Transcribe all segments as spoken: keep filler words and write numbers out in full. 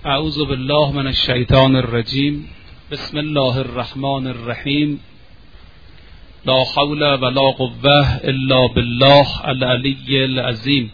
اعوذ بالله من الشیطان الرجیم. بسم الله الرحمن الرحیم. لا حول ولا قوة الا بالله العلی العظیم.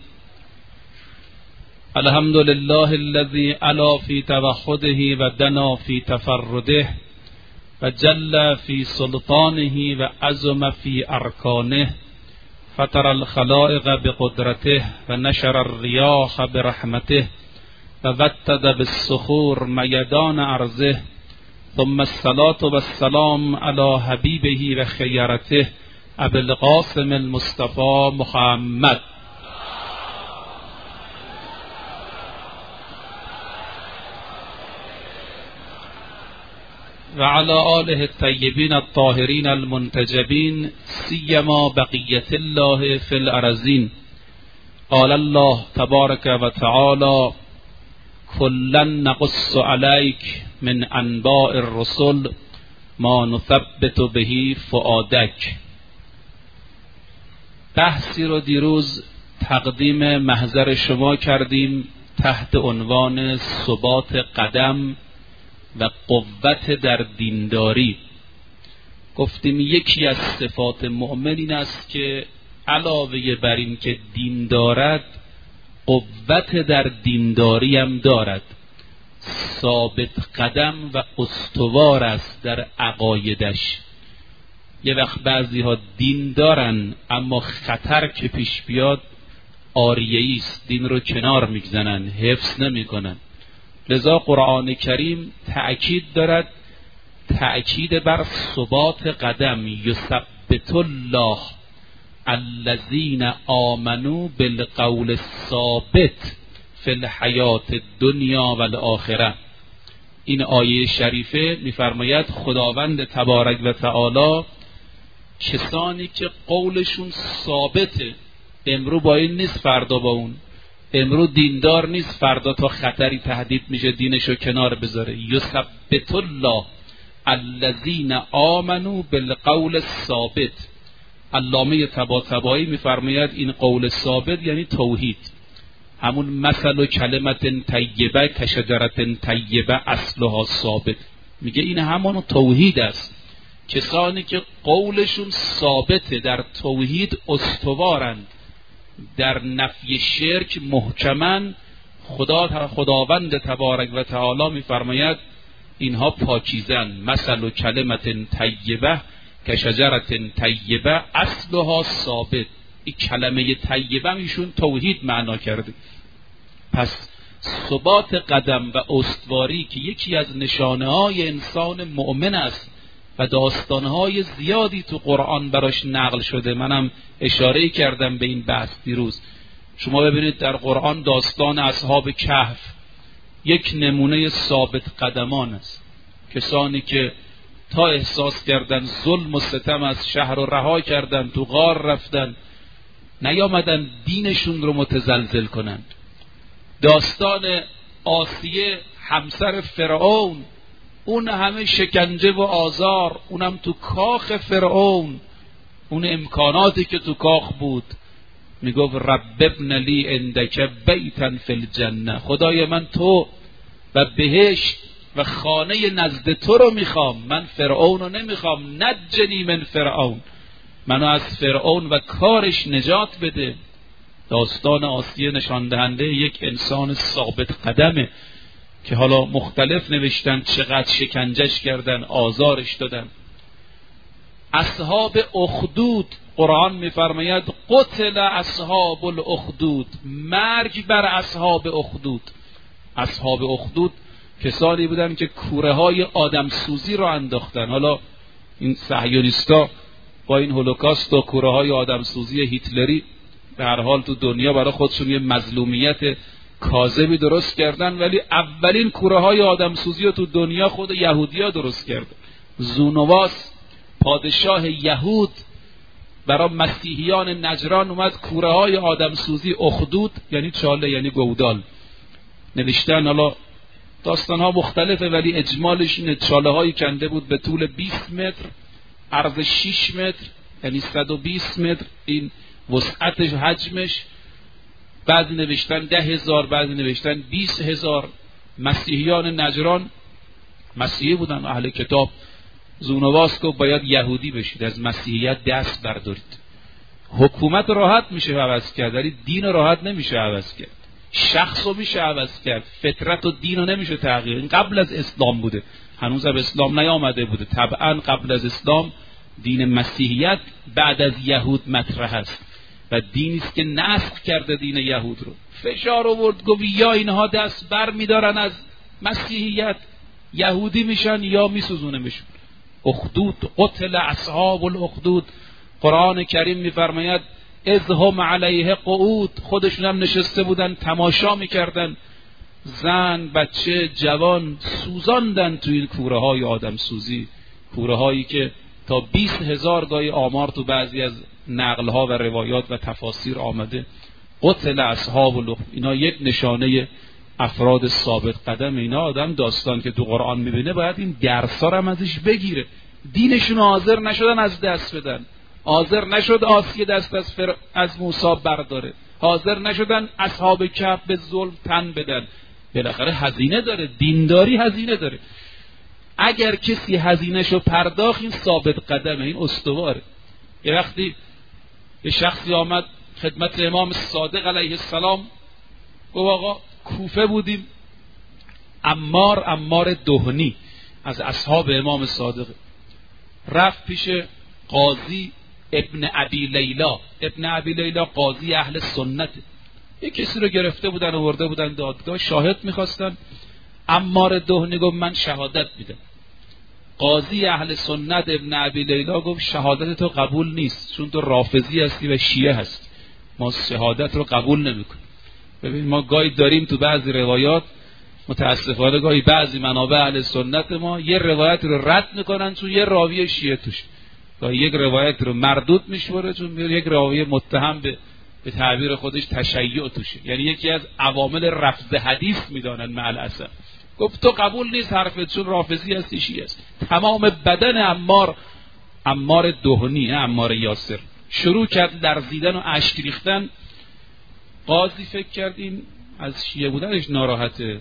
الحمد لله الذي علا في توحده و دنا في تفرده و جل في سلطانه و عظم في ارکانه. فطر الخلائق بقدرته و نشر الرياح برحمته و وتد بالصخور میدان ارضه. ثم الصلاة والسلام على حبیبه و خیرته ابی القاسم المصطفى محمد. و علی آله الطیبین الطاهرین المنتجبین سیما بقیة الله فی الارضین. قال الله تبارک و تعالی کلا نقص علیک من انباء الرسل ما نثبت به فؤادک. بحثی رو دیروز تقدیم محضر شما کردیم تحت عنوان ثبات قدم و قوت در دینداری. گفتیم یکی از صفات مؤمن این است که علاوه بر این که دین دارد قوت در دینداری هم دارد، ثابت قدم و استوار است در عقایدش. یه وقت بعضی ها دین دارن اما خطر که پیش بیاد آریه‌ای است، دین رو کنار میگذارن، حفظ نمیکنن. لذا قرآن کریم تأکید دارد، تأکید بر ثبات قدم. یثبت الله الذین آمنوا بالقول الثابت فی الحیات الدنیا و الاخره. این آیه شریفه میفرماید خداوند تبارک و تعالی کسانی که قولشون ثابته، امرو با این نیست فردا با اون، امرو دیندار نیست فردا تا خطری تهدید میشه دینشو کنار بذاره. یثبت الله الذین آمنوا بالقول الثابت. علامه طباطبایی میفرماید این قول ثابت یعنی توحید، همون مثل و کلمت طیبه کشجرت طیبه اصلها ثابت. میگه این همون توحید است. کسانی که قولشون ثابته، در توحید استوارند، در نفی شرک محکمن، خدا خداوند تبارک و تعالی میفرماید اینها پاکیزن. مثل و کلمت طیبه کشجرت طیبه اصلها ثابت. این کلمه طیبه میشون توحید معنا کرده. پس ثبات قدم و استواری که یکی از نشانه های انسان مؤمن است و داستانهای زیادی تو قرآن براش نقل شده. منم اشاره کردم به این بحث دیروز. شما ببینید در قرآن داستان اصحاب کهف یک نمونه ثابت قدمان است. کسانی که تا احساس کردن ظلم و ستم از شهر رو رها کردن، تو غار رفتن، نیامدن دینشون رو متزلزل کنند. داستان آسیه همسر فرعون، اون همه شکنجه و آزار، اونم تو کاخ فرعون، اون امکاناتی که تو کاخ بود، میگفت رب ابن لی عندک بیتا فی الجنه. خدای من تو و بهشت و خانه نزد تو رو میخوام، من فرعون رو نمیخوام. نجنی من فرعون، منو از فرعون و کارش نجات بده. داستان آسیه نشان دهنده یک انسان ثابت قدمه که حالا مختلف نوشتن چقدر شکنجش کردن، آزارش دادن. اصحاب اخدود، قرآن میفرماید قتل اصحاب الاخدود، مرگ بر اصحاب اخدود. اصحاب اخدود کسانی بودن که کوره های آدم سوزی را انداختن. حالا این صهیونیستا با این هولوکاست و کوره های آدم سوزی هیتلری به هر حال تو دنیا برای خودشون یه مظلومیت کاذبی درست کردن، ولی اولین کوره های آدم سوزی رو تو دنیا خود یهودیا درست کردن. زونواس پادشاه یهود برای مسیحیان نجران اومد کوره های آدم سوزی اخدود یعنی چاله یعنی گودال نوشتن. حالا داستان ها مختلفه ولی اجمالش اینه چاله هایی کنده بود به طول بیست متر، عرض شش متر یعنی صد و بیست متر، این وسعتش حجمش. بعضی نوشتن ده هزار، بعضی نوشتن بیست هزار. مسیحیان نجران مسیحی بودن، اهل کتاب. زونواس گفت باید یهودی بشید، از مسیحیت دست بردارید. حکومت راحت میشه عوض کرد ولی دین راحت نمیشه عوض کرد. شخص رو میشه عوض کرد، فطرت و دین رو نمیشه تغییر. این قبل از اسلام بوده، هنوز به اسلام نیامده بوده. طبعا قبل از اسلام دین مسیحیت بعد از یهود مطرح است و دینی است که نسخ کرده دین یهود رو. فشار آورد، گفت یا اینها دست بر میدارن از مسیحیت یهودی میشن یا میسوزونه میشن. اخدود قتل اصحاب الاخدود. قرآن کریم میفرماید اذ هم علیه قعود، خودشون هم نشسته بودن تماشا میکردن، زن بچه جوان سوزاندن توی این کوره های آدم سوزی، کوره هایی که تا بیست هزار گاهی آمار تو بعضی از نقل ها و روایات و تفاسیر آمده. قتل اصحاب الاخدود، اینا یک نشانه افراد ثابت قدم. اینا آدم داستان که تو قرآن میبینه باید این درس ها هم ازش بگیره. دینشون حاضر نشدن از دست بدن، حاضر نشد آسیه دست از, فر... از موسی برداره، حاضر نشدن اصحاب کهف به ظلم تن بدن. بالاخره هزینه داره، دینداری هزینه داره. اگر کسی هزینهشو پرداخت این ثابت قدمه، این استواره. یه وقتی یه شخصی آمد خدمت امام صادق علیه السلام، گفت آقا کوفه بودیم، عمار عمار دهنی از اصحاب امام صادق رفت پیش قاضی ابن ابی لیلا. ابن ابی لیلا قاضی اهل سنت. یک کسی رو گرفته بودن آورده بودن دادگاه، شاهد میخواستن. عمار دهنی گفت من شهادت میدم. قاضی اهل سنت ابن ابی لیلا گفت شهادت تو قبول نیست، چون تو رافضی هستی و شیعه هستی، ما شهادت رو قبول نمیکنیم. ببین ما گاهی داریم تو بعضی روایات، متاسفانه گاهی بعضی منابع اهل سنت ما یه روایت رو رد میکنن چون یه راوی شیعه توش، گاهی یک روایت رو مردود میشوره چون یک راوی متهم به به تعبیر خودش تشیع توشه، یعنی یکی از عوامل رفض حدیث میدانن مع الاسف. گفت تو قبول نیست حرفت چون رافضی هستی شیعه است. تمام بدن عمار عمار دهنی عمار یاسر شروع کرد لرزیدن و اشک ریختن. قاضی فکر کرد این از شیعه بودنش ناراحته،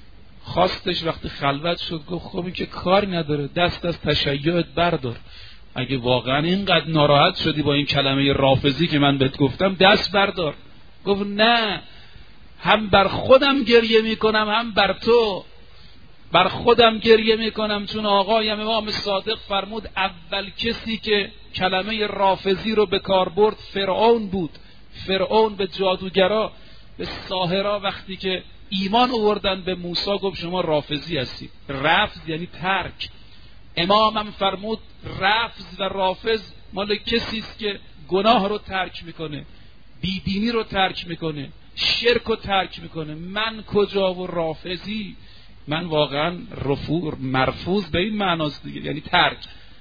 خواستش وقتی خلوت شد گفت خب این که کاری نداره، دست از تشیعت بردار. اگه واقعا اینقدر ناراحت شدی با این کلمه رافضی که من بهت گفتم دست بردار. گفت نه، هم بر خودم گریه میکنم هم بر تو. بر خودم گریه میکنم چون آقایم امام صادق فرمود اول کسی که کلمه رافضی رو به کار برد فرعون بود. فرعون به جادوگرا به ساحرا وقتی که ایمان آوردن به موسی گفت شما رافضی هستی. رفض یعنی ترک. امامم فرمود رفض و رافض مال کسی است که گناه رو ترک میکنه، بیدینی رو ترک میکنه، شرک رو ترک میکنه. من کجا و رافضی؟ من واقعا رفوع مرفوض به این معناست دیگه، یعنی ترک.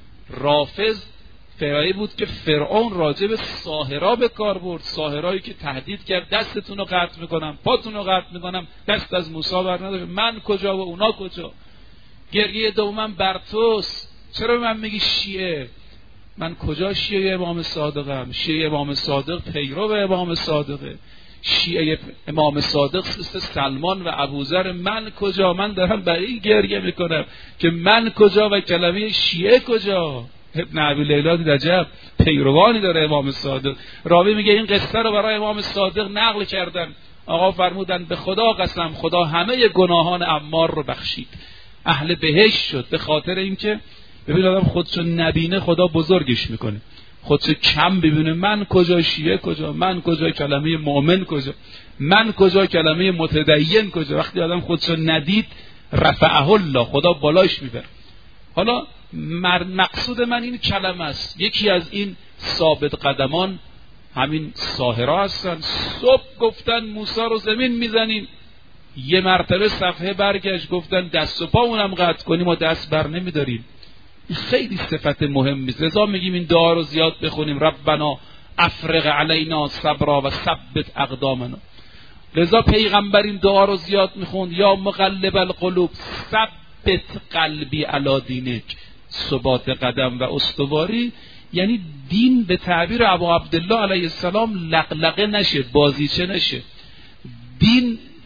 رافض فرعی بود که فرعون راجع به ساحرا به کار برد، ساحرایی که تهدید کرد دستتون رو قطع میکنم، پاتون رو قطع میکنم، دست از موسی بر نداشت. من کجا و اونا کجا؟ گریه دومم بر توست. چرا من میگی شیعه؟ من کجا شیعه امام صادقم؟ شیعه امام صادق پیرو امام صادقه. شیعه امام صادق مثل سلمان و ابوذر. من کجا؟ من دارم برای این گریه میکنم که من کجا و کلمه شیعه کجا؟ ابن ابی لیلا رجب پیروانی داره امام صادق. راوی میگه این قصه رو برای امام صادق نقل کردن. آقا فرمودن به خدا قسم خدا همه گناهان عمار رو بخشید، اهل بهشت شد. به خاطر اینکه ببین آدم خودشو نبینه خدا بزرگش میکنه، خودشو کم ببینه. من کجا شیعه کجا؟ من کجا کلمه مؤمن کجا؟ من کجا کلمه متدین کجا؟ وقتی آدم خودشو ندید رفعه الله، خدا بالاش میبره. حالا مقصود من این کلمه است. یکی از این ثابت قدمان همین ساحرا هستن. صبح گفتن موسی رو زمین میزنیم، یه مرتبه صفحه برگشت گفتن دست و پامونم قطع کنیم و دست بر نمیداریم. خیلی صفت مهمی است. لذا میگیم این دعا رو زیاد بخونیم، ربنا افرغ علینا صبرا و ثبت اقدامنا. لذا پیغمبر این دعا رو زیاد میخوند، یا مقلب القلوب ثبت قلبی علی دینک. ثبات قدم و استواری یعنی دین به تعبیر ابو عبدالله علیه السلام لقلقه نشه، بازیچه نشه. دین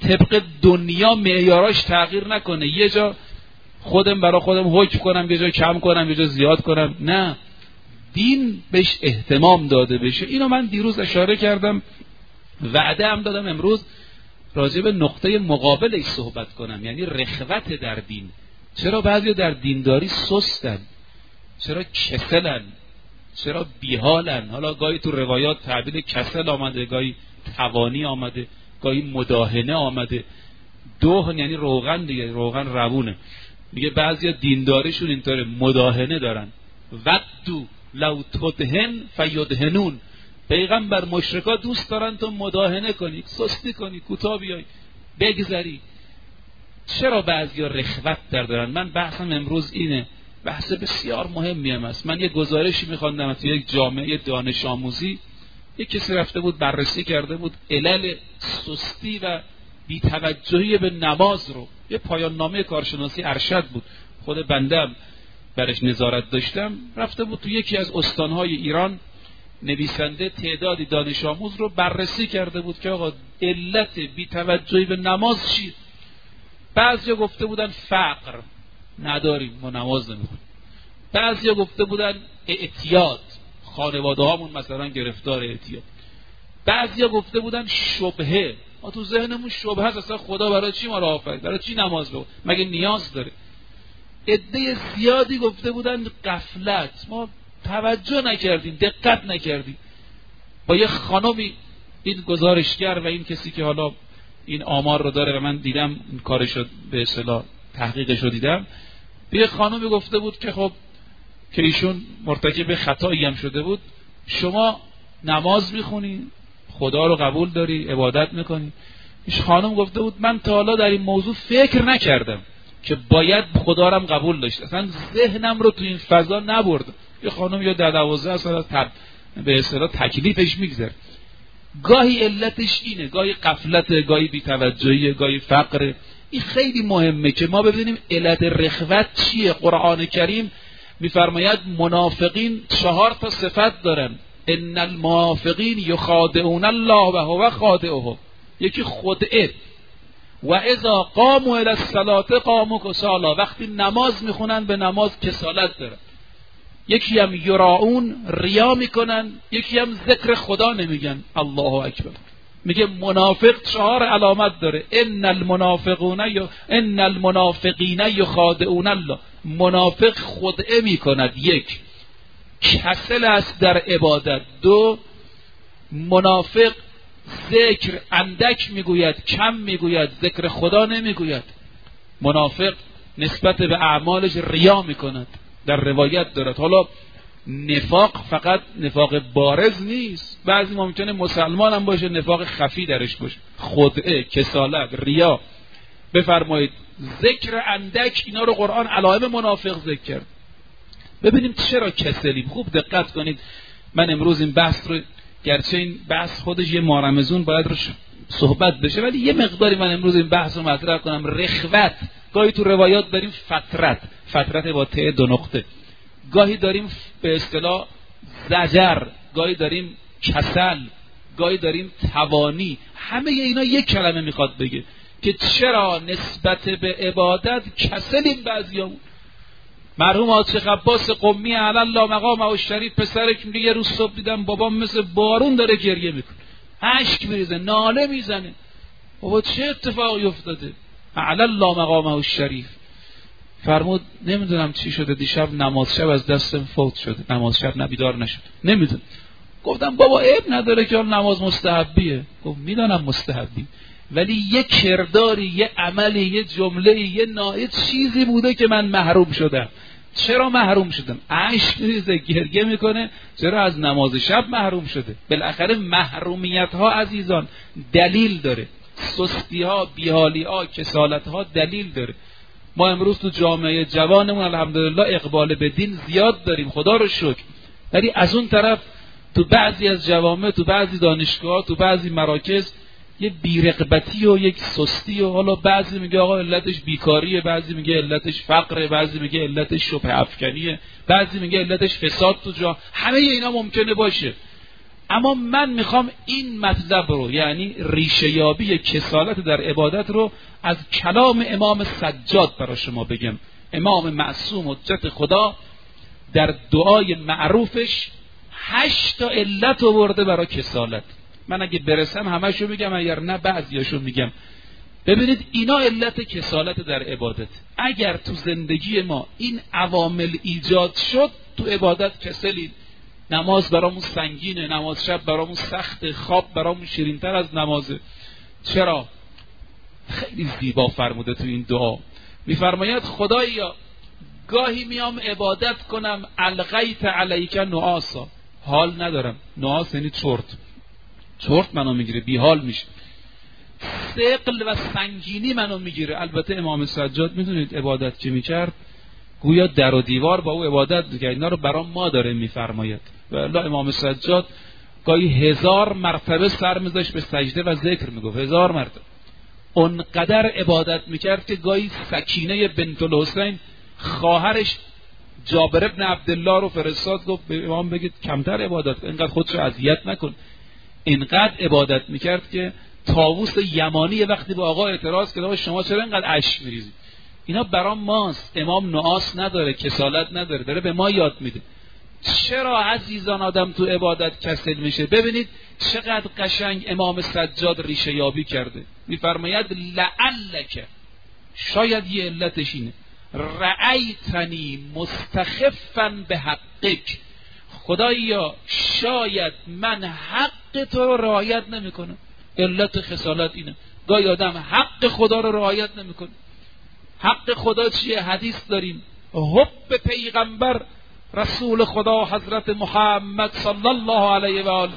طبق دنیا معیاراش تغییر نکنه، یه جا خودم برای خودم حکم کنم، یه جا کم کنم، یه جا زیاد کنم. نه، دین بهش اهتمام داده بشه. اینو من دیروز اشاره کردم، وعده هم دادم امروز راجع به نقطه مقابلش صحبت کنم، یعنی رخوت در دین. چرا بعضی در دینداری سستن؟ چرا کسلن؟ چرا بیحالن؟ حالا گاهی تو روایات تعبیر کسل آمده، گاهی توانی آمده، گاهی مداهنه آمده. دوهن یعنی روغن دیگه، روغن روونه. میگه بعضی دینداریشون اینطوره، مداهنه دارن. ودو لو تدهن فیدهنون. پیغمبر مشرکا دوست دارن تو مداهنه کنی، سستی کنی، کوتاه بیای، بگذری. چرا بعضیا رخوت در دارن؟ من بحثم امروز اینه، بحث بسیار مهمی هم است. من یه گزارشی میخواندم تو یک جامعه دانش آموزی، یک کسی رفته بود بررسی کرده بود علل سستی و بی‌توجهی به نماز رو. یه پایان نامه کارشناسی ارشد بود، خود بندم برش نظارت داشتم. رفته بود تو یکی از استانهای ایران، نویسنده تعدادی دانش آموز رو بررسی کرده بود که آقا علت بی‌توجهی به نماز چیه؟ بعضیا گفته بودن فقر، نداریم ما نماز نمیخونیم. بعضیا گفته بودن اعتیاد، خانواده هامون مثلا گرفتار اعتیاد. بعضیا گفته بودن شبهه، ما تو ذهنمون شبهه هست، اصلا خدا برای چی ما رو آفرید؟ برای چی نماز بخونیم؟ مگه نیاز داره؟ عده زیادی گفته بودن غفلت، ما توجه نکردیم، دقت نکردیم. با یه خانمی، این گزارشگر و این کسی که حالا این آمار رو داره و من دیدم این کارشو به اصطلاح تحقیقشو دیدم، به یه خانمی گفته بود که خب که ایشون مرتکب خطایی هم شده بود، شما نماز میخونی، خدا رو قبول داری، عبادت میکنی؟ ایش خانم گفته بود من تا حالا در این موضوع فکر نکردم که باید خدا رو هم قبول داشت، اصلا ذهنم رو تو این فضا نبردم. یه خانم یا در دوازده سال تب... به اصطلاح تکلیفش میگذره. گاهی علتش اینه، گاهی غفلت، گاهی بی‌توجهی، گاهی فقر. این خیلی مهمه که ما ببینیم علت رخوت چیه. قرآن کریم میفرماید منافقین چهار تا صفت دارن. ان المنافقین یخادعون الله و هو خادعهم. یکی خدعه، و اذا قاموا الی الصلاة قاموا کسالی، وقتی نماز میخونن به نماز کسالت دارن. یکی هم یراعون، ریا میکنن. یکی هم ذکر خدا نمیگن، الله اکبر. میگه منافق چهار علامت داره. ان المنافقون ی... ان المنافقین یخادعون الله. منافق خدعه میکند. یک، کسل است در عبادت. دو، منافق ذکر اندک میگوید، کم میگوید، ذکر خدا نمیگوید. منافق نسبت به اعمالش ریا میکند. در روایت دارد. حالا نفاق فقط نفاق بارز نیست، بعضی ممکنه مسلمان هم باشه نفاق خفی درش باشه، خدعه، کسالت، ریا. بفرمایید ذکر اندک، اینا رو قرآن علائم منافق ذکر کرد. ببینیم چرا کسلیم. خوب دقت کنید. من امروز این بحث رو، گرچه این بحث خودش یه مارمزون باید رو صحبت بشه، ولی یه مقداری من امروز این بحث رو مطرح کنم. رخوت، گاهی تو روایات داریم فترت، فترت با ته دو نقطه. گاهی داریم به اصطلاح زجر، گاهی داریم کسل، گاهی داریم توانی. همه اینا یک کلمه میخواد بگه که چرا نسبت به عبادت کسلیم بعضیامون. مرحوم حاج شیخ عباس قمی علی الله مقامه الشریف پسرش میگه یه روز صبح دیدم بابام مثل بارون داره گریه میکنه، اشک میریزه، ناله میزنه. بابا چه اتفاقی افتاده؟ علی الله مقامه الشریف فرمود نمیدونم چی شده، دیشب نماز شب از دستم فوت شده، نماز شب نبیدار نشد، نمیدونم. گفتم بابا عیب نداره که نماز مستحبیه. گفت میدونم مستحبی، ولی یه کرداری، یه عملی، یه جمله، یه نایه چیزی بوده که من محروم شدم. چرا محروم شدم؟ اشک میریزه، گریه میکنه، چرا از نماز شب محروم شده. بالاخره محرومیت ها عزیزان دلیل داره، سستی ها، بیحالی ها، کسالت ها دلیل داره. ما امروز تو جامعه جوانمون الحمدلله اقبال به دین زیاد داریم، خدا رو شکر، ولی از اون طرف تو بعضی از جوامع، تو بعضی دانشگاه، تو بعضی مراکز یه بیرغبتی و یک سستی و حالا بعضی میگه آقا علتش بیکاریه، بعضی میگه علتش فقره، بعضی میگه علتش شبهه افکنیه، بعضی میگه علتش فساد تو جا. همه اینا ممکنه باشه، اما من میخوام این مطلب رو، یعنی ریشه یابی کسالت در عبادت رو، از کلام امام سجاد برای شما بگم. امام معصوم حجت خدا در دعای معروفش هشت تا علت آورده برای کسالت. من اگه برسم همه‌شو میگم، اگر نه بعضیاشو میگم. ببینید اینا علت کسالت در عبادت. اگر تو زندگی ما این عوامل ایجاد شد، تو عبادت کسلیم. نماز برامون سنگینه، نماز شب برامون سخته، خواب برامون شیرین‌تر از نمازه. چرا؟ خیلی زیبا فرموده تو این دعا. میفرماید خدایا گاهی میام عبادت کنم، القیت علیک نعاسا، حال ندارم. نعاس یعنی چرت، چرت منو میگیره، بی حال میشه. ثقل و سنگینی منو میگیره. البته امام سجاد میدونید عبادت که میکرد گویا در و دیوار با او عبادت میکرد. اینا رو برام ما داره میفرماید. و الله امام سجاد گاهی هزار مرتبه سر میذاشت به سجده و ذکر میگفت، هزار مرتبه. اونقدر عبادت میکرد که گاهی سکینه بنت الحسین خواهرش جابر ابن عبدالله رو فرستاد، گفت به امام بگید کمتر عبادت کن، اینقدر خودشو اذیت نکن. اینقدر عبادت میکرد که طاووس یمانی وقتی به آقا اعتراض کرد شما چرا اینقدر اشک میریزید؟ اینا برام ماست. امام نعاس نداره، کسالت نداره، داره به ما یاد میده. چرا عزیزان آدم تو عبادت کسل میشه؟ ببینید چقدر قشنگ امام سجاد ریشه یابی کرده. میفرماید لعلک، شاید یه علتش اینه، رأیتنی مستخفا به حقک، خدایا شاید من حق تو رو رعایت نمیکنم. علت خسالت اینه. گاهی آدم حق خدا رو رعایت نمیکنه. حق خدا چیه؟ حدیث داریم، حب پیغمبر رسول خدا حضرت محمد صلی الله علیه و آله،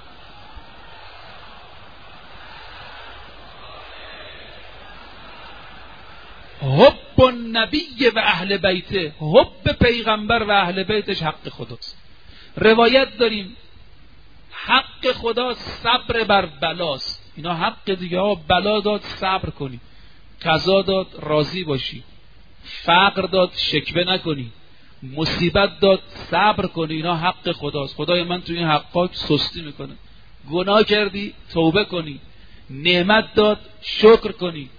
حب النبی و اهل بیته، حب پیغمبر و اهل بیتش حق خداست. روایت داریم حق خدا صبر بر بلاست. اینا حق دیگه ها. بلا داد صبر کنی، قضا داد راضی باشی، فقر داد شکوه نکنی، مصیبت داد صبر کنی. اینا حق خداست. خدای من تو این حقا سستی میکنه. گناه کردی توبه کنی، نعمت داد شکر کنی،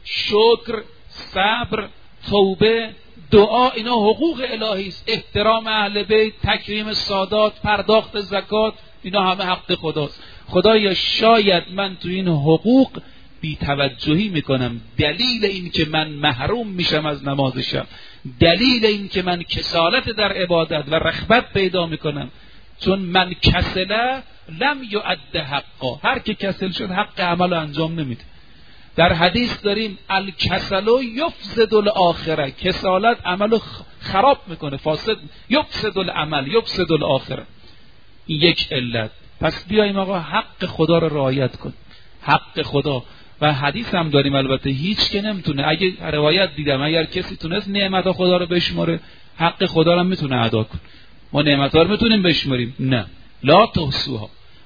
شکر، صبر، توبه، دعا، اینا حقوق الهی است. احترام اهل بیت، تکریم سادات، پرداخت زکات، اینا همه حق خداست. خدایا شاید من تو این حقوق بی توجهی میکنم، دلیل این که من محروم میشم از نماز شب، دلیل این که من کسالت در عبادت و رغبت پیدا میکنم، چون من کسله لم یؤد حقا، هر که کسل شد حق عمل انجام نمیده. در حدیث داریم الکسل یفسد الاخره، کسالت عمل خراب میکنه، فاسد، یفسد العمل یفسد الاخره. این یک علت. پس بیاییم آقا حق خدا رو رعایت کن، حق خدا. و حدیث هم داریم البته، هیچ که نمیتونه، اگه روایت دیدم اگر کسی تونست نعمت خدا رو بشماره، حق خدا رو میتونه ادا کن. ما نعمت ها رو میتونیم بشماریم؟ نه، لا تحصوها.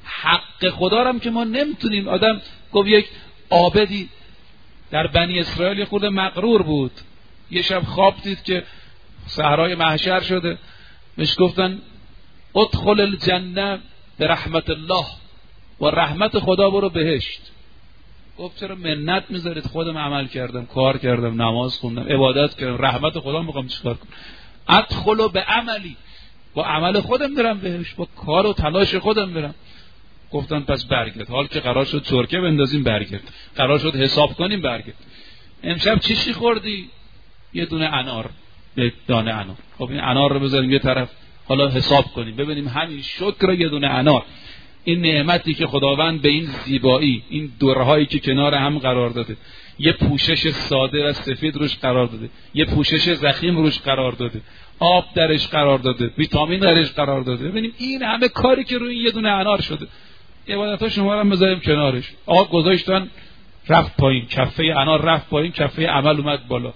حق خدا رو هم که ما نمیتونیم. آدم گفت یک عابدی در بنی اسرائیل خود مغرور بود، یه شب خواب دید که صحرای محشر شده، بهش گفتن ادخل الجنه به رحمت الله، و رحمت خدا برو بهشت. گفت چرا منت میذارید؟ خودم عمل کردم، کار کردم، نماز خوندم، عبادت کردم، رحمت خدا میخوام چیکار کنم؟ ادخلوا به عملی، با عمل خودم برم بهش، با کار و تلاش خودم برم. گفتن پس برگرد، حال که قرار شد چرکه بندازیم برگرد، قرار شد حساب کنیم برگرد. امشب چیشی خوردی؟ یه دونه انار، یه دانه انار. خب این انار رو بذاریم یه طرف، حالا حساب کنیم ببینیم همین شکر یه دونه انار، این نعمتی که خداوند به این زیبایی، این دورهایی که کنار هم قرار داده، یه پوشش ساده و سفید روش قرار داده، یه پوشش ضخیم روش قرار داده، آب درش قرار داده، ویتامین درش قرار داده. ببینیم این همه کاری که روی یه دونه انار شده. عبادت‌ها شما رو هم بذاریم کنارش. آقا گذاشتن رفت پایین، کفه انار رفت پایین، کفه عمل اومد بالا.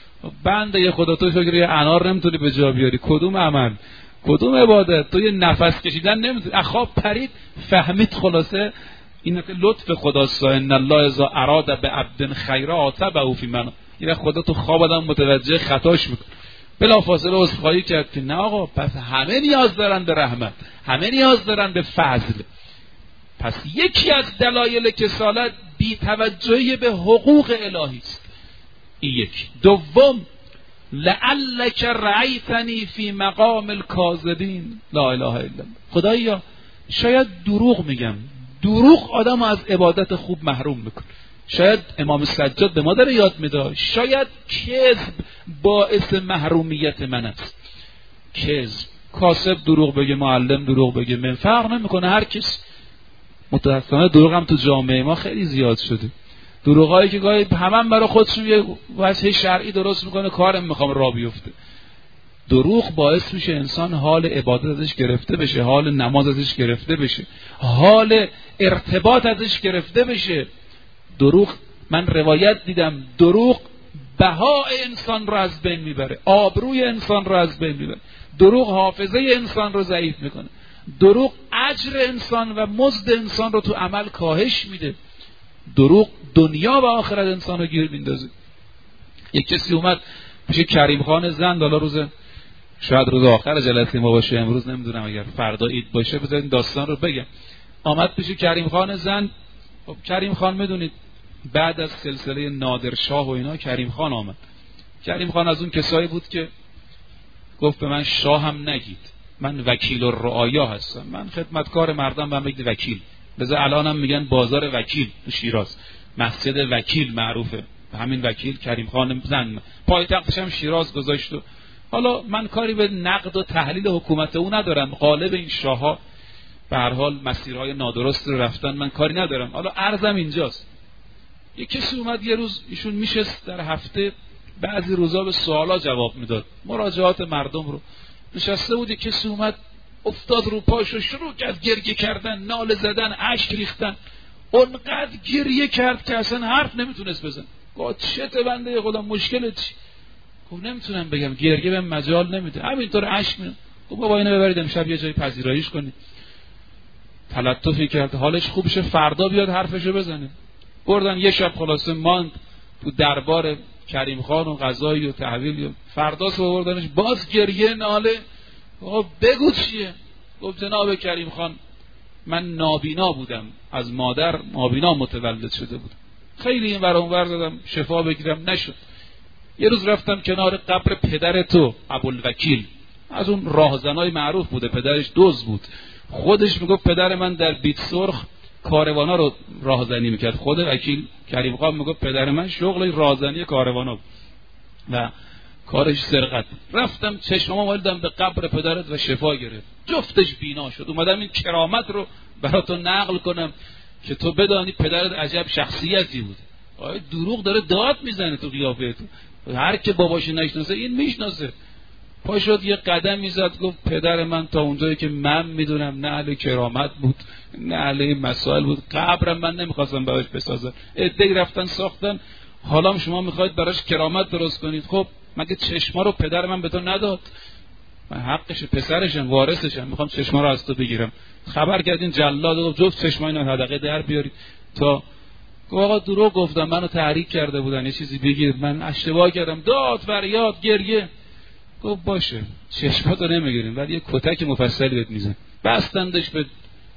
بنده یه خدا تو فکر یه انار نمیتونی به جا بیاری، کدوم عمل کدوم عبادت؟ تو یه نفس کشیدن نمیتونی. اخواب پرید فهمید خلاصه این که لطف خداست. ان الله اذا اراد بعبد خیرا عاتبه فی من. این خدا تو خواب آدم متوجه خطاش میکنه، بلافاصله عذرخواهی کرد که نه آقا، پس همه نیاز دارن به رحمت، همه نیاز دارن به فضل. پس یکی از دلایل کسالت بی‌توجهی به حقوق الهی است. این یک. دوم، لعلک رأیتنی فی مقام الکاذبین. لا اله الا الله. خدایا شاید دروغ میگم. دروغ آدم از عبادت خوب محروم میکنه. شاید امام سجاد به ما داره یاد میده، شاید کذب باعث محرومیت من است. کذب، کاسب دروغ بگه، معلم دروغ بگه، من فرق نمیکنه، هر کس. متأسفانه دروغ هم تو جامعه ما خیلی زیاد شده. دروغایی که گاهی همون برای خودشون یه وجه شرعی درست میکنه، کارم میخوام راه بیفته. دروغ باعث میشه انسان حال عبادت ازش گرفته بشه، حال نماز ازش گرفته بشه، حال ارتباط ازش گرفته بشه. دروغ، من روایت دیدم، دروغ بهای انسان رو از بین میبره، آبروی انسان رو از بین میبره. دروغ حافظه انسان رو ضعیف میکنه. دروغ اجر انسان و مزد انسان رو تو عمل کاهش میده. دروغ دنیا و آخرت انسان رو گیر میندازه. یک کسی اومد پیش کریم خان زند، حالا روز شاید روز آخر جلسه ما باشه، امروز نمیدونم، اگر فردا عید باشه بذارین داستان رو بگم. آمد پیش کریم خان زند. خب کریم خان میدونید بعد از سلسله نادرشاه و اینا کریم خان آمد. کریم خان از اون کسایی بود که گفت به من شاه هم نگید، من وکیل الرعایا هستم، من خدمتکار مردم و میگه وکیل. لذا الان هم میگن بازار وکیل تو شیراز، مسجد وکیل معروفه، همین وکیل کریم خان زند. پایتختش هم شیراز گذاشت. و حالا من کاری به نقد و تحلیل حکومت او ندارم، غالب این شاه‌ها به هر حال مسیرهای نادرست رو رفتن، من کاری ندارم. حالا عرضم اینجاست، یک کسی اومد یه روز، ایشون میشست در هفته بعضی روزا به سوالا جواب میداد، مراجعات مردم رو. نشسته بود، یک کسی اومد افتاد رو پاش و شروع کرد گریه کردن، ناله زدن، اشک ریختن. اونقدر گریه کرد که اصلا حرف نمیتونست بزن. گفت چته بنده خدا، مشکلت چی؟ خب نمیتونم بگم، گریه به مجال نمیده، همینطور اشک میاد. خب بابا اینو ببرید امشب یه جای پذیراییش کنید. تلطفی کرد حالش خوب شه، فردا بیاد حرفشو بزنه. بردن یه شب خلاصه ماند تو دربار کریم خان و قضایی و تحویل. و فردا صبح بردنش باز گریه ناله. خب بگو چیه؟ گفت جناب کریم خان، من نابینا بودم، از مادر نابینا متولد شده بودم، خیلی این ور اون ور دادم شفا بگیرم نشد. یه روز رفتم کنار قبر پدر تو ابوالوکیل، از اون راهزنای معروف بوده، پدرش دزد بود. خودش میگفت پدر من در بیت سرخ کاروانا رو راهزنی میکرد. خود وکیل کریم خان میگفت پدر من شغل راهزنی کاروانا بود و کارش سرقت. رفتم چشمام آوردم به قبر پدرت و شفا گرفت، جفتش بینا شد. اومدم این کرامت رو براتو نقل کنم که تو بدانی پدرت عجب شخصیتی بود. آره دروغ داره داد میزنه تو قیافه تو، هر که باباشو نشناسه این میشناسه. پا شد یه قدم میزد، گفت پدر من تا اونجایی که من میدونم نه اهل کرامت بود نه اهل مسائل بود، قبرم من نمیخواستم براش بسازم، عده‌ای رفتن ساختن، حالا شما میخواید براش کرامت درست کنید. خب مگه چشما رو پدر من به تو نداد؟ من حقش، پسرشم، وارثشم، میخوام چشما رو از تو بگیرم. خبر کردین جلاد، گفت جفت چشما اینا حدقه در بیارید. تا گفت آقا دروغ گفتم، منو تحریک کرده بودن، یه چیزی بگیر، من اشتباه کردم. داد فریاد گریه. گفت باشه چشماتو نمیگیریم ولی یه کتک مفصلی بهت میزن. بستندش به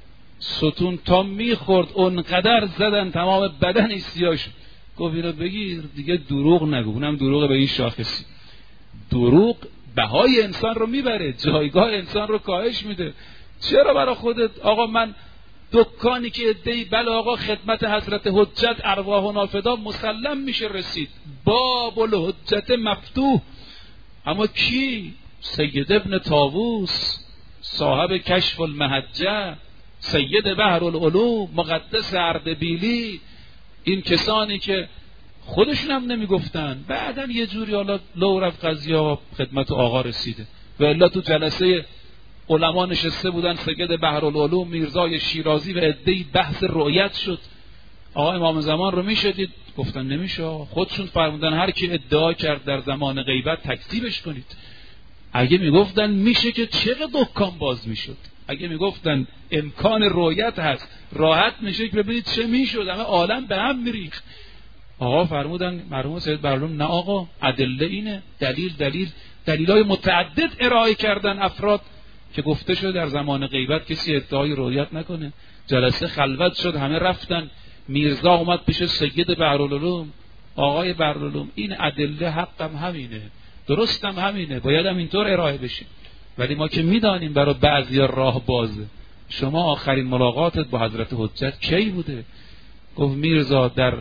ستون تا میخورد، اونقدر زدن تمام بدن سیاه شد. گفت اینو بگیر دیگه دروغ نگو، اونم دروغ به این شاخصی. دروغ بهای انسان رو میبره، جایگاه انسان رو کاهش میده. چرا برای خودت آقا من دکانی که ادعی بله آقا خدمت حضرت حجت ارواحنا فدا مسلم میشه رسید، باب الحجت مفتوح، اما کی؟ سید ابن طاووس صاحب کشف المحجه، سید بحر العلوم، مقدس اردبیلی، این کسانی که خودشون هم نمیگفتن، بعدن یه جوری حالا لو رفت قضیه خدمت آقا رسیده. و الا تو جلسه علما نشسته بودن، سید بحر العلوم میرزای شیرازی و عده‌ای بحث رؤیت شد. آقا امام زمان رو میشدید؟ گفتن نمیشه. خودشون فرمودن هر کی ادعا کرد در زمان غیبت تکذیبش کنید. اگه میگفتن میشه که چرا دکان باز میشد؟ اگه میگفتن امکان رؤیت هست راحت میشه که ببینید چه میشد، همه عالم به هم میریخت. آقا فرمودن مرحوم سید برلوم نه آقا ادله اینه، دلیل دلیل دلیلای متعدد ارائه کردن افراد. که گفته شده در زمان غیبت کسی ادعای رؤیت نکنه. جلسه خلوت شد، همه رفتن، میرزا اومد پیش سید بحرالعلوم، آقای بحرالعلوم این ادله حقم همینه، درستم همینه، باید هم اینطور ارائه بشه، ولی ما که میدانیم برای بعضیا راه بازه. شما آخرین ملاقاتت با حضرت حجت کی بوده؟ گفت میرزا در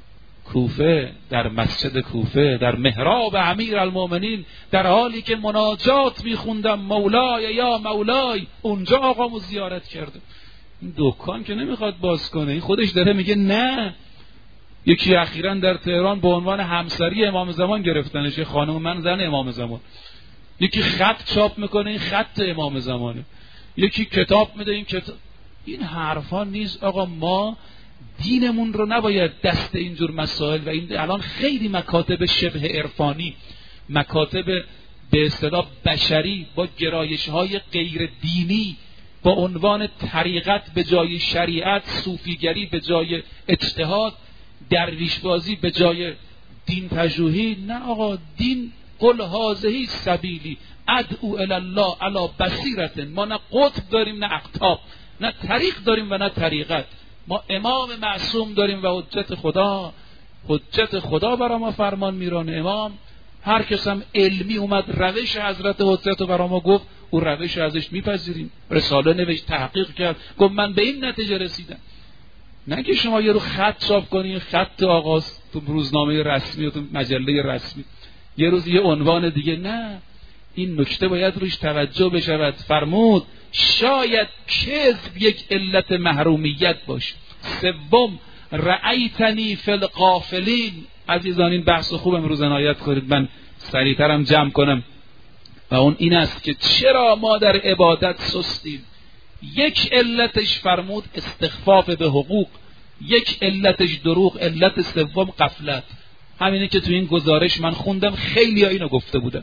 کوفه، در مسجد کوفه، در محراب امیرالمومنین، در حالی که مناجات میخوندم مولای یا مولای، اونجا آقامو زیارت کردم. این دکان که نمیخواد باز کنه، این خودش داره میگه نه. یکی اخیراً در تهران به عنوان همسری امام زمان گرفتنش، خانم من زن امام زمان، یکی خط چاپ میکنه این خط امام زمانه، یکی کتاب میده این کتاب. این حرفا نیست آقا. ما دینمون رو نباید دست اینجور مسائل و این الان خیلی مکاتب شبه عرفانی، مکاتب به اصطلاح بشری با گرایش‌های غیر دینی، با عنوان طریقت به جای شریعت، صوفیگری به جای اجتهاد، درویشبازی به جای دین پژوهی. نه آقا، دین قل هذه سبیلی ادعو الی الله علی بصیرة. ما نه قطب داریم نه اقطاب، نه طریق داریم و نه طریقت. ما امام معصوم داریم و حجت خدا. حجت خدا برای ما فرمان میرانه. امام هر کس هم علمی اومد روش حضرت حجت رو برای ما گفت، او روش ازش میپذیریم. رساله نوشت، تحقیق کرد، گفت من به این نتیجه رسیدم. نه که شما یه رو خط چاپ کنی، خط آغاز تو روزنامه رسمی و تو مجله رسمی، یه روز یه عنوان دیگه. نه، این نکته باید روش توجه بشود. فرمود شاید کذب یک علت محرومیت باشه. سوم رأیتنی فی الغافلین. عزیزان این بحث خوب امروز عنایت کنید، من سریعترم جمع کنم، و اون این است که چرا ما در عبادت سستیم. یک علتش فرمود استخفاف به حقوق، یک علتش دروغ، علت سوم غفلت. همینه که تو این گزارش من خوندم خیلی ها اینو گفته بودن.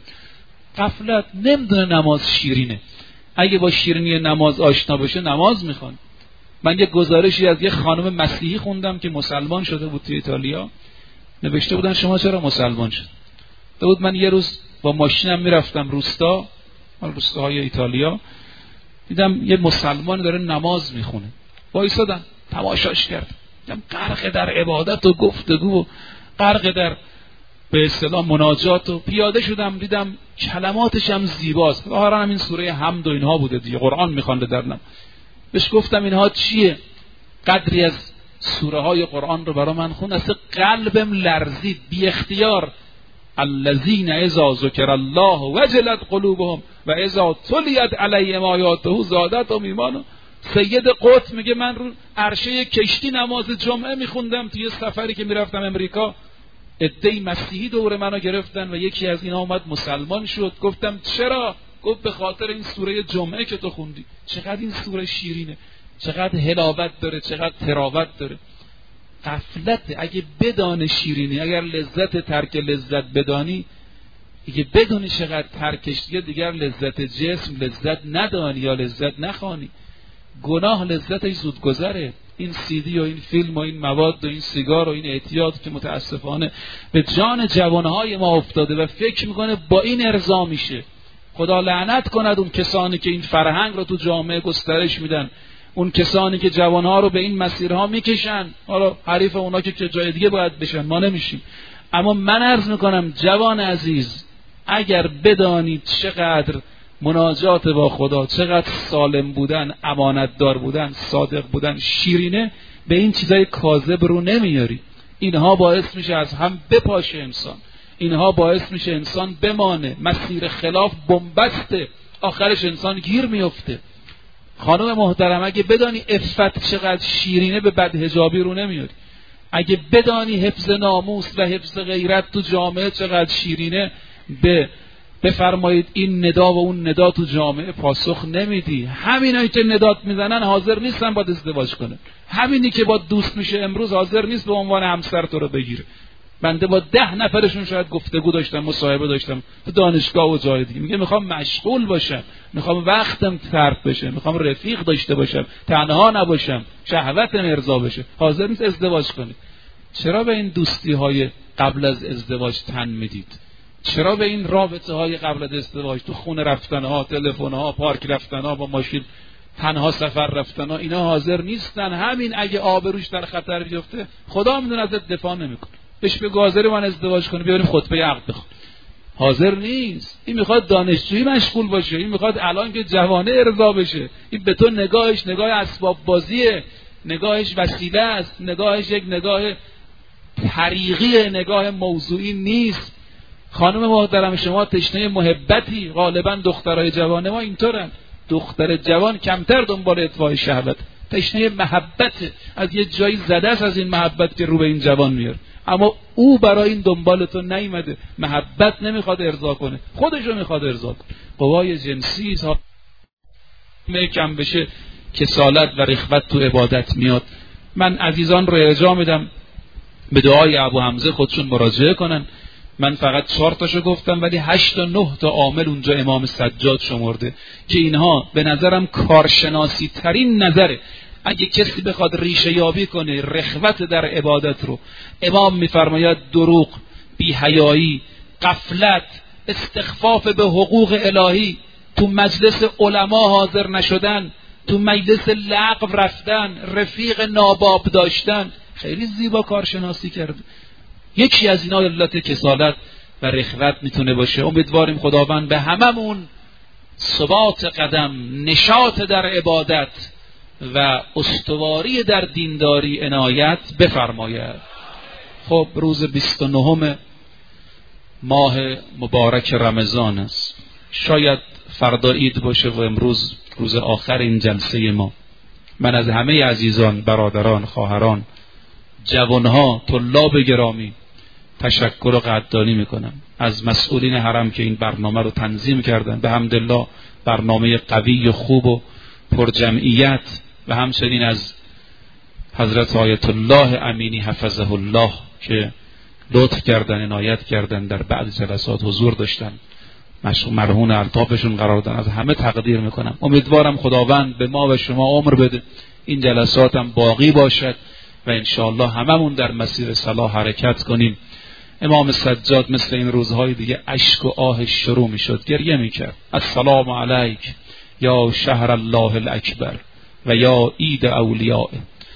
غفلت، نمیدونه نماز شیرینه. اگه با شیرینی نماز آشنا بشه نماز میخوان. من یه گزارشی از یه خانم مسیحی خوندم که مسلمان شده بود تو ایتالیا. نوشته بودن شما چرا مسلمان شد؟ بود من یه روز با ماشینم میرفتم روستا، روستاهای ایتالیا، دیدم یه مسلمان داره نماز میخونه. وایسادم تماشاش کردم، دیدم غرق در عبادت و گفتگو و غرق در به اصطلاح مناجات و پیاده شدم، دیدم کلماتش هم زیباست. ظاهرا هم این سوره حمد و اینها بوده دیگه، قرآن میخوانده در نم. بهش گفتم اینها چیه؟ قدری از سوره های قرآن رو برا من خوند، اصلا قلبم لرزید بی اختیار. الذین اذا ذکر الله وجلت قلوبهم و اذا تلیت علیهم آیاته زادتهم ایمانا. سید قطب میگه من رو عرشه کشتی نماز جمعه میخوندم توی سفری که میرفتم امریکا. عده‌ای مسیحی دور منو گرفتن و یکی از اینا اومد مسلمان شد. گفتم چرا؟ گفت به خاطر این سوره جمعه که تو خوندی. چقدر این سوره شیرینه، چقدر حلاوت داره، چقدر تراوت داره. غفلت. اگه بدانی شیرینی، اگر لذت ترک لذت بدانی، اگه بدونی چقدر ترکش دیگه، دیگر لذت جسم لذت ندانی یا لذت نخوانی. گناه لذتش زود گذره. این سیدی و این فیلم و این مواد و این سیگار و این اعتیاد که متاسفانه به جان جوانهای ما افتاده و فکر میکنه با این ارضا میشه. خدا لعنت کند اون کسانی که این فرهنگ رو تو جامعه گسترش میدن، اون کسانی که جوانها رو به این مسیرها میکشن. حالا حریف اونا که جای دیگه باید بشن، ما نمیشیم. اما من عرض میکنم جوان عزیز، اگر بدانید چقدر مناجات با خدا، چقدر سالم بودن، امانتدار بودن، صادق بودن شیرینه، به این چیزای کاذب رو نمیاری. اینها باعث میشه از هم بپاشه انسان، اینها باعث میشه انسان بمانه. مسیر خلاف بنبسته، آخرش انسان گیر میفته. خانم محترم، اگه بدانی عفت چقدر شیرینه، به بدحجابی رو نمیاری. اگه بدانی حفظ ناموس و حفظ غیرت تو جامعه چقدر شیرینه، به بفرمایید این ندا و اون ندا تو جامعه پاسخ نمیدی. همینایی که ندات میزنن حاضر نیستن باید ازدواج کنن. همینی که با دوست میشه امروز حاضر نیست به عنوان همسر تو رو بگیره. بنده با ده نفرشون شاید گفتگو داشتم، مصاحبه داشتم تو دانشگاه و جای دیگه. میگه میخوام مشغول باشم، میخوام وقتم صرف بشه، میخوام رفیق داشته باشم، تنها نباشم، شهوتم ارضا بشه. حاضر نیست ازدواج کنه. چرا به این دوستی های قبل از ازدواج تن میدید؟ چرا به این رابطه های قبل از ازدواج، تو خونه رفتن ها، تلفن ها، پارک رفتن ها، با ماشین تنها سفر رفتن ها، اینا حاضر نیستن؟ همین اگه آبروش در خطر بیفته خدا میدونه ازت دفاع نمیکنه. بهش بگو حاضر من ازدواج کنی، بیاریم خطبه عقد بخون. حاضر نیست. این میخواد دانشجویی مشغول باشه، این میخواد الان که جوانه ارضا بشه. این به تو نگاهش نگاه اسباب بازیه، نگاهش وسیله است، نگاهش یک نگاه طریقی، نگاه موضوعی نیست. خانم محترم، شما تشنه محبتی، غالبا دخترای جوان ما اینطورن. دختر جوان کمتر دنبال اطفاء شهوت، تشنه محبت، از یه جایی زده است از این محبت که رو به این جوان میاره. اما او برای این دنبال تو نیامده، محبت نمیخواد ارضا کنه، خودشو میخواد ارضا کنه. قوای جنسی ها کم بشه، کسالت و رغبت تو عبادت میاد. من عزیزان رو ارجاع میدم به دعای ابو حمزه، خودشون مراجعه کنن. من فقط چهار تاشو گفتم ولی هشت تا نه تا عامل اونجا امام سجاد شمرده که اینها به نظرم کارشناسی ترین نظره. اگه کسی بخواد ریشه یابی کنه رغبت در عبادت رو، امام میفرماید دروغ، بی‌حیایی، غفلت، استخفاف به حقوق الهی، تو مجلس علما حاضر نشدن، تو مجلس لغو رفتن، رفیق ناباب داشتن، خیلی زیبا کارشناسی کرده. یکی از اینا علت کسالت و رغبت میتونه باشه. امیدواریم خداوند به هممون ثبات قدم، نشاط در عبادت و استواری در دینداری عنایت بفرماید. خب روز بیست و نهم ماه مبارک رمضان است. شاید فردا عید باشه و امروز روز آخر این جلسه ما. من از همه عزیزان، برادران، خواهران، جوانها، طلاب گرامی تشکر و قدردانی میکنم. از مسئولین حرم که این برنامه رو تنظیم کردن، به حمدالله برنامه قوی و خوب و پرجمعیت، و همچنین از حضرت آیت الله امینی حفظه الله که لطف کردن، عنایت کردن، در بعض جلسات حضور داشتن، مرهون الطافشون قرار دادن. از همه تقدیر میکنم. امیدوارم خداوند به ما و شما عمر بده، این جلسات هم باقی باشد و انشاءالله هممون در مسیر صلاح حرکت کنیم. امام سجاد مثل این روزهای دیگه اشک و آهش شروع میشد، گریه میکرد. السلام علیک یا شهر الله الاکبر و یا عید اولیاء،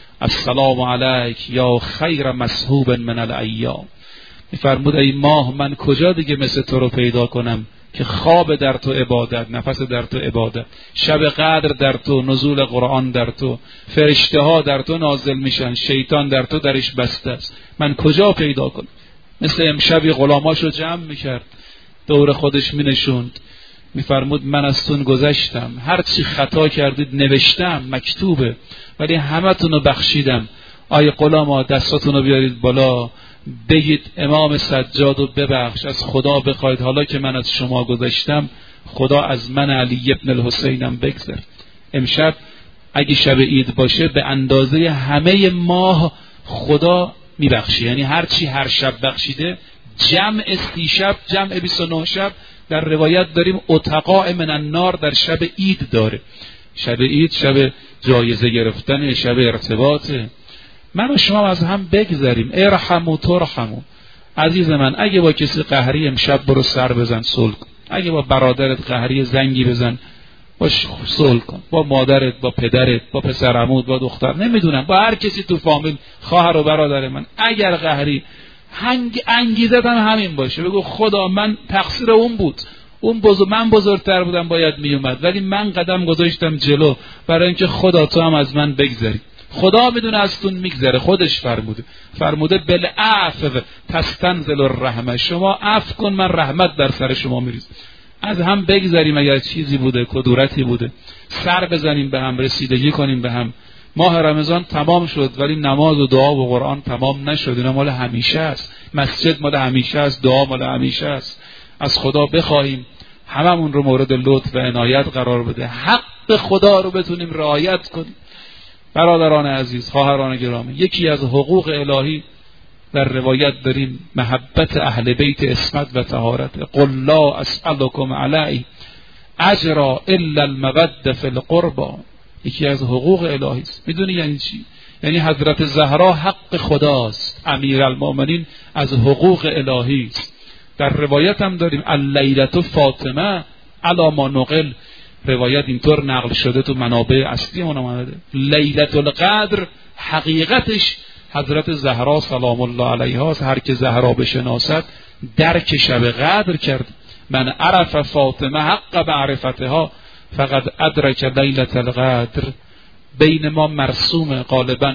السلام علیک یا خیر مسحوب من الایام. میفرمود ای ماه، من کجا دیگه مثل تو رو پیدا کنم که خواب در تو عبادت، نفس در تو عبادت، شب قدر در تو، نزول قرآن در تو، فرشته ها در تو نازل میشن، شیطان در تو درش بسته است. من کجا پیدا کنم؟ مثل امشبی غلاماشو جمع میکرد، دور خودش مینشوند، میفرمود من از تون گذشتم، هر چی خطا کردید نوشتم، مکتوبه، ولی همه تونو بخشیدم. آی غلاما دستاتونو بیارید بالا، بگید امام سجادو ببخش، از خدا بخواید حالا که من از شما گذشتم، خدا از من علی ابن الحسینم بگذر. امشب اگه شب عید باشه به اندازه همه ماه خدا میبخشی، یعنی هر چی هر شب بخشیده جمع سی شب، جمع بیست و نه شب. در روایت داریم اتقاء من النار در شب عید داره. شب عید شب جایزه گرفتن، شب ارتباطه. من و شما از هم بگذاریم. ارحموا ترحموا. عزیز من، اگه با کسی قهری امشب برو سر بزن صلح کن. اگه با برادرت قهری زنگی بزن باش صلح کن. با مادرت، با پدرت، با پسر عموت، با دختر، نمیدونم، با هر کسی تو فامیل، خواهر و برادر من، اگر قهری هنگ انگیزت هم همین باشه، بگو خدا من تقصیر اون بود، اون بزرگ، من بزرگتر بودم باید میومد، ولی من قدم گذاشتم جلو برای اینکه خدا تو هم از من بگذری. خدا میدونه از تون میگذره، خودش فرموده فرموده بالعفو تستنزل الرحمه، شما عفو کن من رحمت در سر شما میریزم. از هم بگذریم، اگر چیزی بوده، کدورتی بوده، سر بزنیم به هم، رسیدگی کنیم به هم. ماه رمضان تمام شد ولی نماز و دعا و قرآن تمام نشد. اینا مال همیشه است، مسجد مال همیشه است، دعا مال همیشه است. از خدا بخواهیم هممون رو مورد لطف و عنایت قرار بده، حق خدا رو بتونیم رعایت کنیم. برادران عزیز، خواهران گرامی، یکی از حقوق الهی در روایت داریم محبت اهل بیت عصمت و طهارت. قل لا اسألكم علیه اجرا الا المودة فی القربى. یکی از حقوق الهی است. میدونی یعنی چی؟ یعنی حضرت زهرا حق خداست، امیرالمؤمنین از حقوق الهی است. در روایت هم داریم اللیلة فاطمه علی ما نقل، روایت اینطور نقل شده تو منابع اصلی اون اومده. لیلة القدر حقیقتش حضرت زهرا سلام الله علیها است. هر که زهرا بشناسد درک شب قدر کرد. من عرف فاطمه حق معرفتها فقد ادرک لیلة القدر. بین ما مرسوم غالبا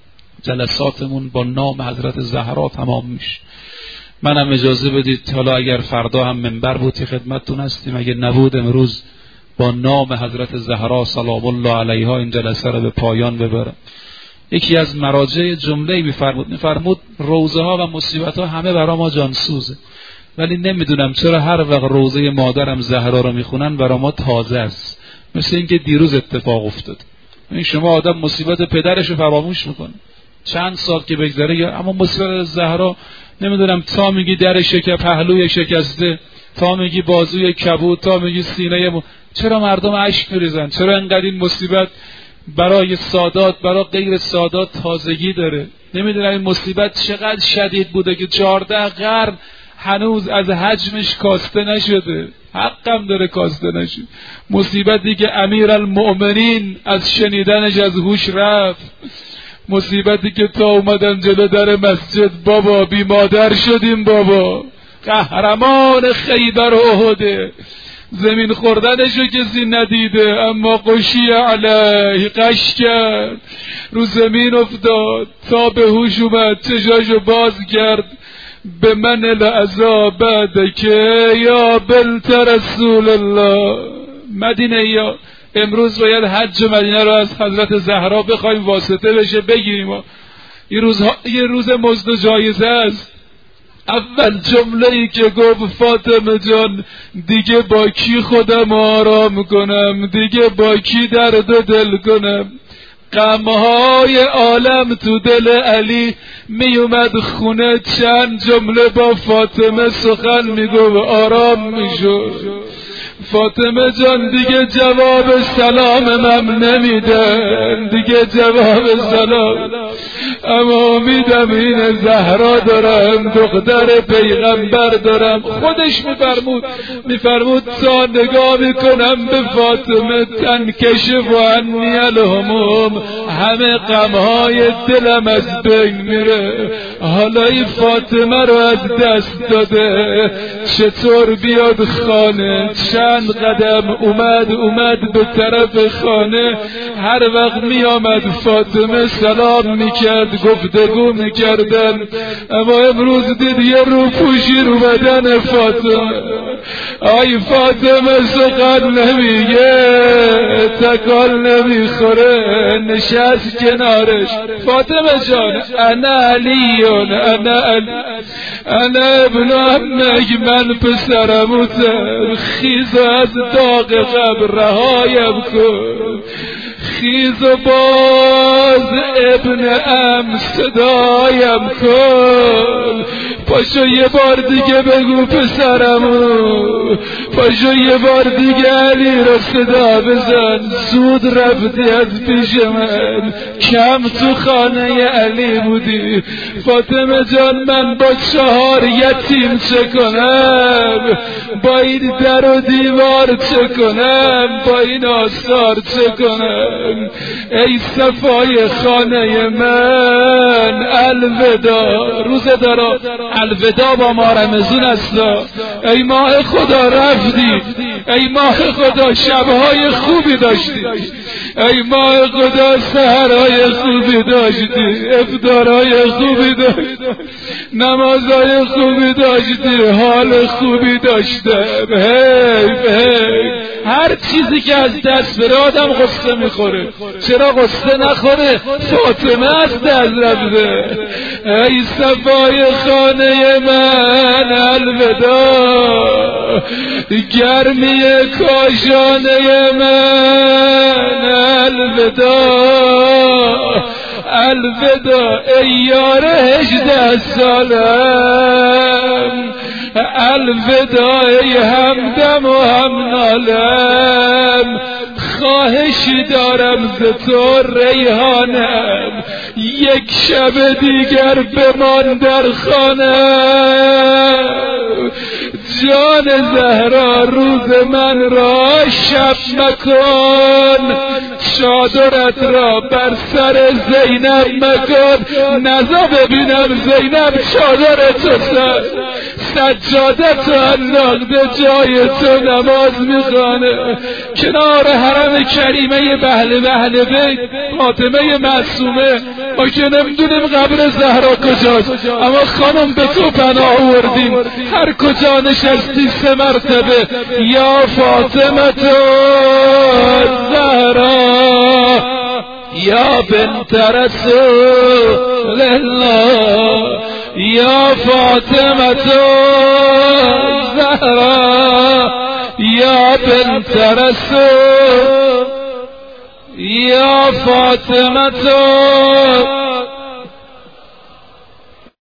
جلساتمون با نام حضرت زهرا تمام میشه. منم اجازه بدید حالا اگر فردا هم منبر بود خدمتتون هستیم، اگر نبود امروز با نام حضرت زهرا سلام الله علیها این جلسه رو به پایان ببرم. یکی از مراجع جمله میفرمود میفرمود روزه ها و مصیبت ها همه برا ما جانسوزه، ولی نمیدونم چرا هر وقت روزه مادرم زهرا رو میخونن برا ما تازه است، مثل اینکه دیروز اتفاق افتاد. این شما آدم مصیبت پدرش رو فراموش میکنه چند سال که بگذره، یا اما مصیبت زهرا نمیدونم تا میگی در شکر پهلوی شکسته، تا میگی بازوی کبود، تا میگی سینه م... چرا مردم اشک میریزن؟ چرا انقدر این مصیبت برای سادات برای غیر سادات تازگی داره؟ نمیدونم این مصیبت چقدر شدید بوده که چهارده قرن هنوز از حجمش کاسته نشده. حقم داره کاسته نشه. مصیبتی که امیرالمؤمنین از شنیدنش از هوش رفت، مصیبتی که تا اومدن جلو در مسجد بابا بی مادر شدیم، بابا قهرمان خیبر و احد، زمین خوردنشو کسی ندیده اما قشی علیه قش کرد، رو زمین افتاد تا به هوش اومد چشاشو باز کرد، به من العذا بعد که یا بلت رسول الله. مدینه یا امروز باید حج مدینه رو از حضرت زهرا بخوایم واسطه بشه بگیریم. یه روز یه روز مزد و جایزه است. اول جمله‌ای که گفت فاطمه جان دیگه با کی خودم آرام کنم، دیگه با کی درد و دل کنم. غمهای عالم تو دل علی می اومد خونه، چند جمله با فاطمه سخن میگو آرام میشد. فاطمه جان دیگه جواب سلامم نمیدن، دیگه جواب سلام، اما امیدم این زهرا دارم، دختر پیغمبر دارم. خودش میفرمود میفرمود تا نگاه میکنم به فاطمه تنکشف و انی الهموم، همه غمهای دلم از بین میره. حالا این فاطمه رو از دست داده، چطور بیاد خانه؟ چند قدم اومد اومد به طرف خانه، هر وقت می آمد فاطمه سلام میکرد، گفتگو میکردن. اما امروز دید یه روپوشی رو بدن فاطمه. آی فاطمه سخن نمیگه، تکان نمیخوره، نشست کنارش. فاطمه جان انا علیون انا علی انا ابن عمک، من پسرموتم، خیز از داغ قبر رهایم کن، خیز و باز ابن ام صدایم کن. پاشو یه بار دیگه بگو پسرمو، پاشو یه بار دیگه علی را صدا بزن. زود رفتی از پیش من، کم تو خانه علی بودی. فاطمه جان من با چهار یتیم چه کنم؟ با این در و دیوار چه کنم؟ با این آثار چه کنم؟ ای صفای خانه من الوداع. روزه دارا الوداع با ما رمزون است. ای ماه خدا رفتی، ای ماه خدا شبهای خوبی داشتی، ای ماه خدا سحرهای خوبی داشتی، افطارهای خوبی داشتی، نمازهای خوبی داشتی، حال خوبی داشتم. هی هی هر چیزی که از دست بره آدم غصه میخوره. چرا غصه نخوره؟ فاطمه از دست رفته. ای صفای خانه من الوداع، گرمی کاشانه من الوداع، الوداع ای یار هجده سالم، الوداع ای همدم و هم نالم. خواهشی دارم ز تو ریحانم، یک شب دیگر بمان در خانم. جان زهرا روز من را شب مکن، چادرت را بر سر زینب مکن. نزا ببینم زینب چادر تو سر، سجادت را انداخته جای تو نماز میخوانه کنار حرم کریمه بهل بهل بیت فاطمه معصومه. ما که نمیدونیم قبر زهرا کجاست، اما خانم به تو پناه آوردیم. هر کجا نشستی سه مرتبه یا فاطمه تو زهرا یا بنت رسول الله یا فاطمه تو زهرا یا بنت رسول یا فاطمه تو